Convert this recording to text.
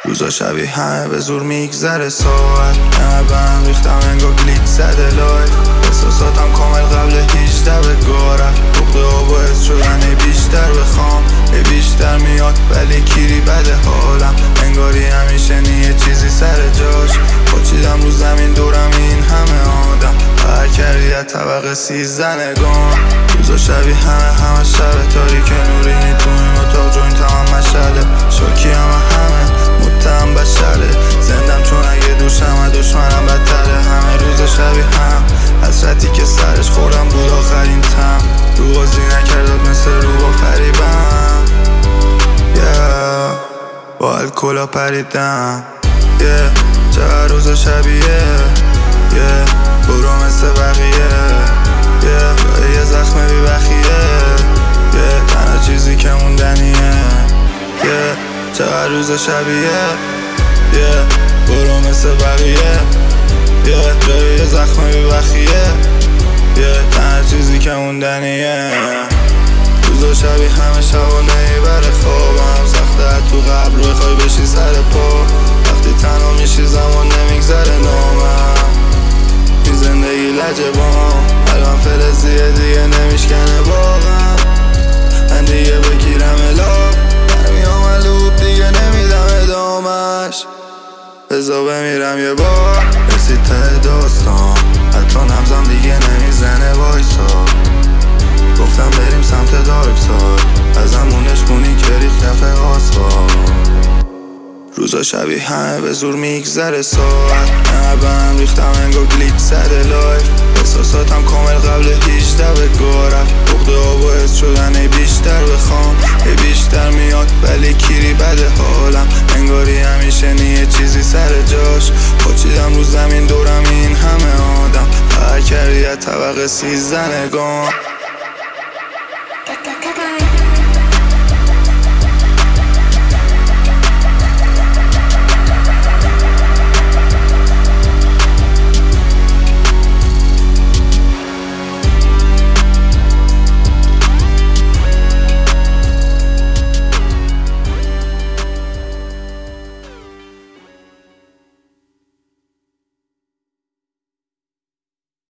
روزا شبیه همه به زور میگذره ساعت همه به هم ریختم انگار گلیک زده لایف احساساتم کامل قبل 18 به گارم بغضه ها باعث شدن بیشتر بخوام بیشتر میاد ولی کیری بده حالم انگاری همیشه یه چیزی سر جاش پاچیدم رو زمین دورم این همه آدم فرق کردی از طبقه 13 نگام روزا شبیه همه شب تاریک نورینی تو این اتاق جوینت هم مشعله شاکی همه متهم بشره زندم چون اگه دوشم دشمنم بدتره همه روزا شبیه هم حسرتی که سرش خوردم بود آخرین تم رو بازی نکرداد مثل رو با فریبم با الکلا پریدم چقدر روزا شبیه برو مثل بقیه یه زخم بی بخیه تنها چیزی که موندنیه چقدر روزا شبیه برو مثل بقیه یه زخم بی بخیه تنها چیزی که موندنیه روزا شبیه همه شبانه بره خوابم سخته تو قبل رو بخوای بشی سر پا وقتی تنها میشی زمان نمیگذره نامم این زندگی لجبام الان فلزیه دیگه نمیشکنه واقعا من دیگه بگیرم الاب برمیام الوب دیگه نمیدم ادامش بزا بمیرم یه بار رسید ته داستان حتی نبزم دیگه نمیزنه وایسا گفتم بریم سمت دارک ساید ازم مونش کنی که ریخ کف آسفالت روزا شبیه همه به زور میگذره ساعت همه به هم ریختم انگار گلیک زده لایف احساساتم کامل قبل 18 به گارم بغضه ها باعث شدن بیشتر بخوام بیشتر میاد ولی کیری بده حالم انگاری همیشه یه چیزی سر جاش پاچیدم رو زمین دورم این همه آدم فرق کردی از طبقه 13 نگام